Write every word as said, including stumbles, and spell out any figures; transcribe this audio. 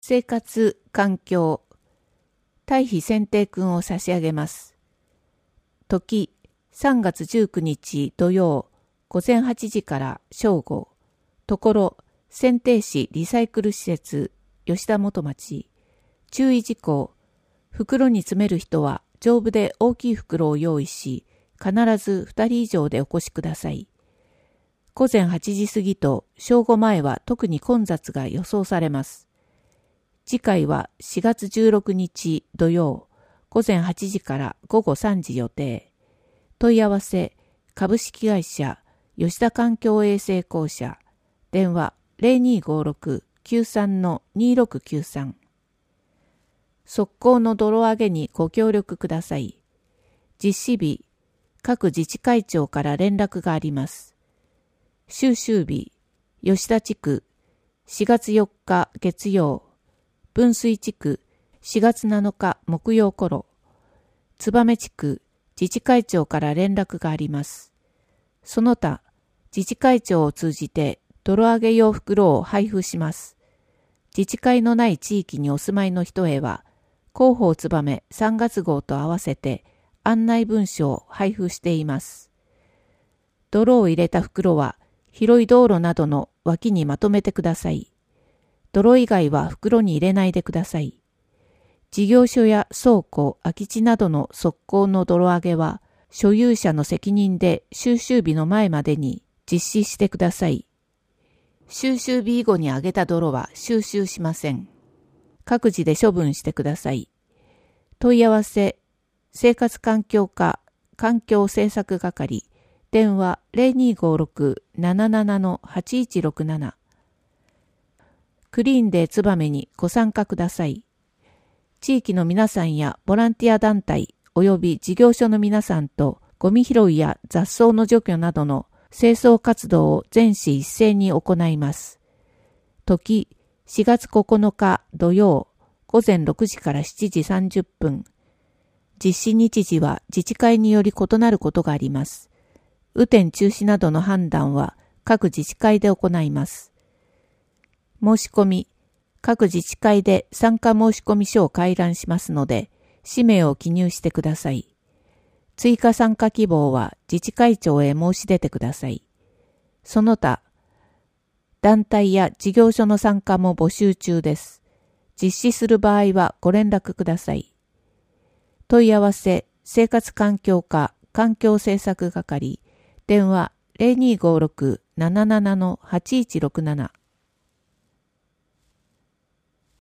生活環境退避選定君を差し上げます。時さんがつじゅうくにち土曜ごぜんはちじから正午。ところ選定市リサイクル施設吉田元町。注意事項。袋に詰める人は丈夫で大きい袋を用意し、必ずふたり以上でお越しください。ごぜんはちじ過ぎと正午前は特に混雑が予想されます。次回はしがつじゅうろくにち土曜ごぜんはちじからごごさんじ予定。問い合わせ株式会社吉田環境衛生公社。電話 ゼロにーごーろく きゅうさん にーろくきゅうさん。速攻の泥上げにご協力ください。実施日、各自治会長から連絡があります。収集日、吉田地区しがつよっか月曜、分水地区しがつなのか木曜頃、燕地区自治会長から連絡があります。その他、自治会長を通じて泥上げ用袋を配布します。自治会のない地域にお住まいの人へは、広報つばめさんがつ号と合わせて案内文書を配布しています。泥を入れた袋は広い道路などの脇にまとめてください。泥以外は袋に入れないでください。事業所や倉庫、空き地などの側溝の泥上げは所有者の責任で収集日の前までに実施してください。収集日以後に上げた泥は収集しません。各自で処分してください。問い合わせ、生活環境課環境政策係、電話 ゼロにーごーろく なななな はちいちろくなな。クリーンデーつばめにご参加ください。地域の皆さんやボランティア団体及び事業所の皆さんとゴミ拾いや雑草の除去などの清掃活動を全市一斉に行います。時しがつここのか土曜ごぜんろくじからしちじさんじゅっぷん。実施日時は自治会により異なることがあります。雨天中止などの判断は各自治会で行います。申し込み、各自治会で参加申込書を回覧しますので、氏名を記入してください。追加参加希望は自治会長へ申し出てください。その他、団体や事業所の参加も募集中です。実施する場合はご連絡ください。問い合わせ、生活環境課環境政策係、電話 ゼロにーごーろく なななな はちいちろくなな。